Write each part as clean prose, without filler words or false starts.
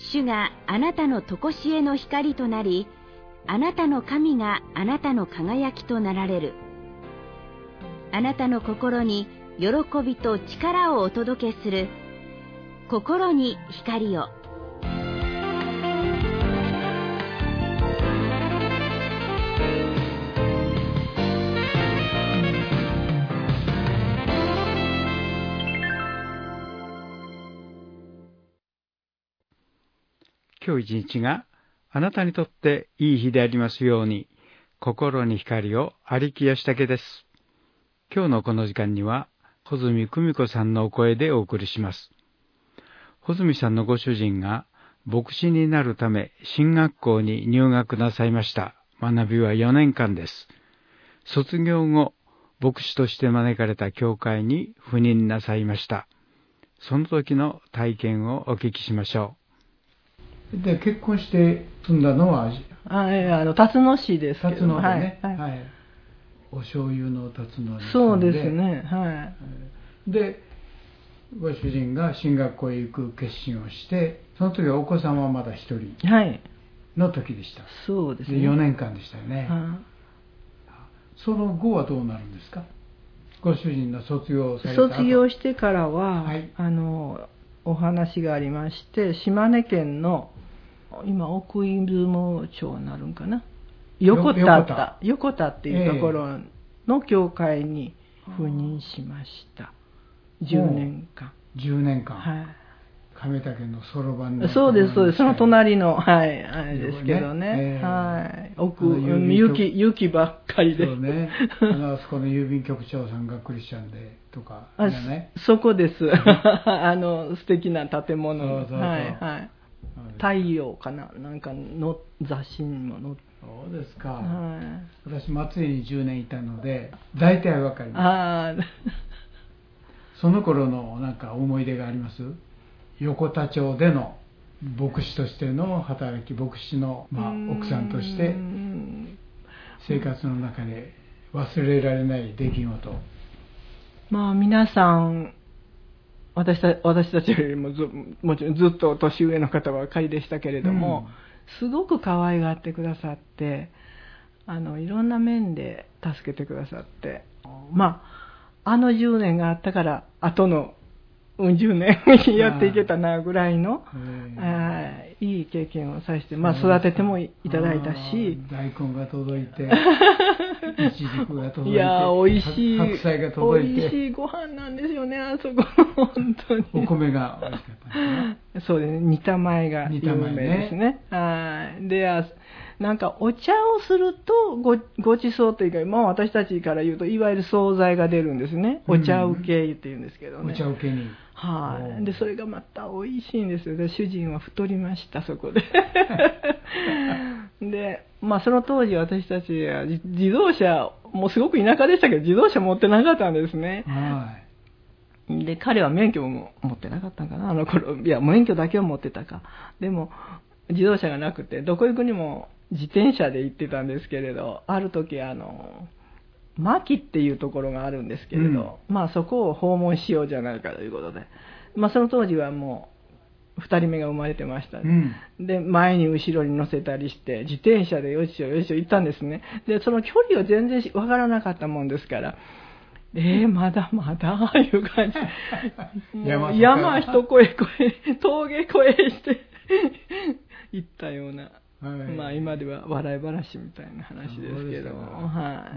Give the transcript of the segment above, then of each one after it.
主があなたの常しえの光となり、あなたの神があなたの輝きとなられる。あなたの心に喜びと力をお届けする。心に光を。 今日一日があなたにとっていい日でありますように、心に光を。有木義武です。今日のこの時間には、穂積久美子さんのお声でお送りします。穂積さんのご主人が牧師になるため神学校に入学なさいました。学びは4年間です。卒業後、牧師として招かれた教会に赴任なさいました。その時の体験をお聞きしましょう。 で、結婚して住んだのは辰野市ですけど。 辰野でね、 はいはい、お醤油の辰野に住んで。 そうですね、はい。 で、ご主人が進学校へ行く決心をして、その時はお子さんはまだ一人の時でした。 はい、そうですね。 4年間でしたよね。その後はどうなるんですか？ご主人の卒業された後。 卒業してからは、 はい、 お話がありまして、島根県の今奥出雲町になるんかな、横田っていうところの教会に赴任しました。10年間。 10年間。 はい。 亀田県のそろばんの。 そうです、そうです。その隣の、はい、あれですけどね。はい。雪ばっかりで。 そうね。あそこの郵便局長さんがクリスチャンでとか、ね。 そこです。素敵な建物。 そう。 はいはい。太陽かな、なんかの雑誌にも載って。 そうですか。 はい。 私松江に10年いたので大体わかります。その頃のなんか思い出があります？横田町での牧師としての働き、牧師の、奥さんとして生活の中で忘れられない出来事。 皆さん私たちよりももちろんずっと年上の方ばかりでしたけれども、すごく可愛がってくださって、いろんな面で助けてくださって、10年があったから後の10年やっていけたなぐらいのいい経験をさせて、育ててもいただいたし、 大根が届いてイチジクが届いて、 いや美味しい白菜が届いて、 美味しいご飯なんですよね、あそこ本当に。 お米が美味しかったんですね。 そうですね、煮た米が有名ですね。で、なんかお茶をするとごちそうというか、私たちから言うといわゆる惣菜が出るんですね。お茶受けって言うんですけどね。 お茶受けに。 でそれがまた美味しいんですよ。で主人は太りました、そこで。でその当時私たちは自動車もうすごく田舎でしたけど自動車持ってなかったんですね。で彼は免許も持ってなかったんかな、あの頃。いや免許だけを持ってたか。でも自動車がなくてどこ行くにも自転車で行ってたんですけれど、ある時牧っていうところがあるんですけれど、そこを訪問しようじゃないかということで、その当時はもう2人目が生まれてました、で前に後ろに乗せたりして自転車でよいしょよいしょ行ったんですね。でその距離を全然わからなかったもんですから、まだまだいう感じ。山一越え峠越えして行ったような、今では笑い話みたいな話ですけども、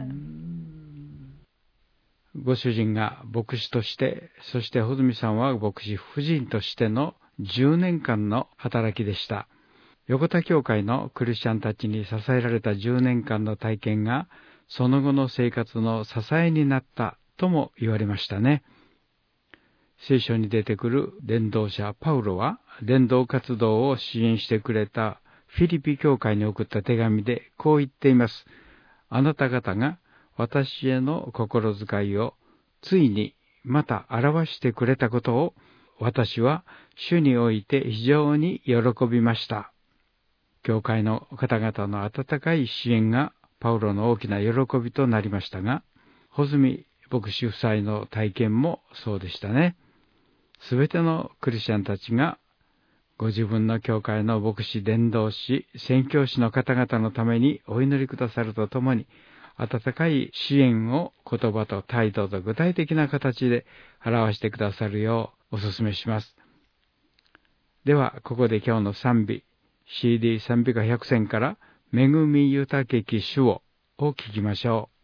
ご主人が牧師として、そして穂積さんは牧師夫人としての10年間の働きでした。横田教会のクリスチャンたちに支えられた10年間の体験が、その後の生活の支えになったとも言われましたね。聖書に出てくる伝道者パウロは、伝道活動を支援してくれたフィリピ教会に送った手紙でこう言っています。あなた方が私への心遣いをついにまた表してくれたことを私は主において非常に喜びました。教会の方々の温かい支援がパウロの大きな喜びとなりましたが、穂積牧師夫妻の体験もそうでしたね。すべてのクリスチャンたちがご自分の教会の牧師、伝道師、宣教師の方々のためにお祈りくださるとともに、温かい支援を言葉と態度と具体的な形で表してくださるようお勧めします。では、ここで今日の賛美、CD 賛美歌100選から恵み豊き主を聴きましょう。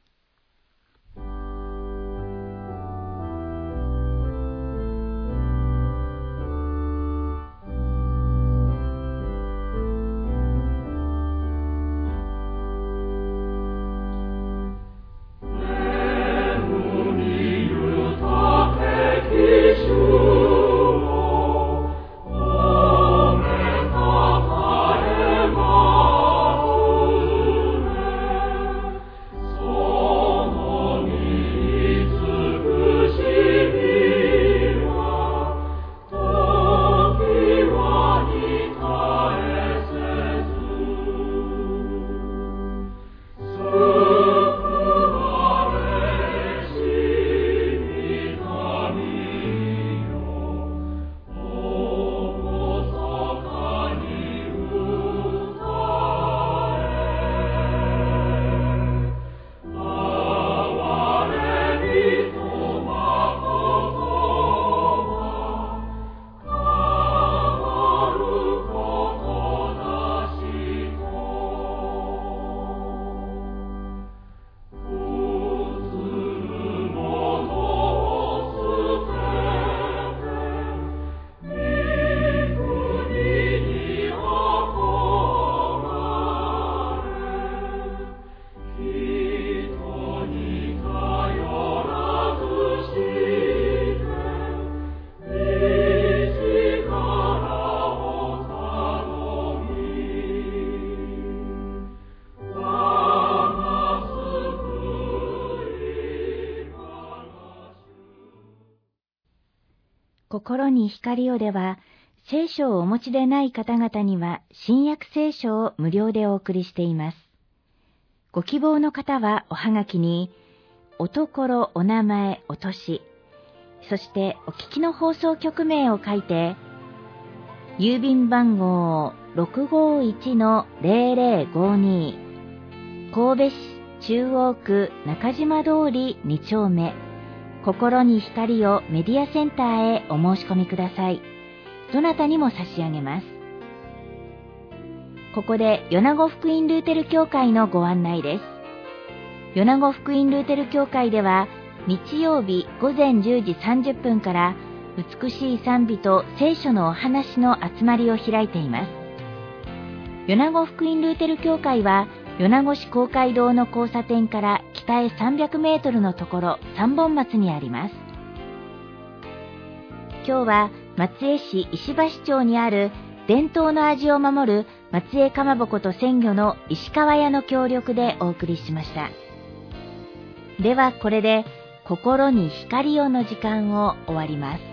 心に光をでは、聖書をお持ちでない方々には新約聖書を無料でお送りしています。ご希望の方はおはがきに、おところ、お名前、お年、そしてお聞きの放送局名を書いて、郵便番号 651-0052 神戸市中央区中島通り2丁目、心に光をメディアセンターへお申し込みください。どなたにも差し上げます。ここで米子福音ルーテル教会のご案内です。米子福音ルーテル教会では、日曜日午前10時30分から美しい賛美と聖書のお話の集まりを開いています。米子福音ルーテル教会は、米子市公会堂の交差点から北へ300メートルのところ三本松にあります。今日は松江市石橋町にある伝統の味を守る松江かまぼこと鮮魚の石川屋の協力でお送りしました。ではこれで心に光をの時間を終わります。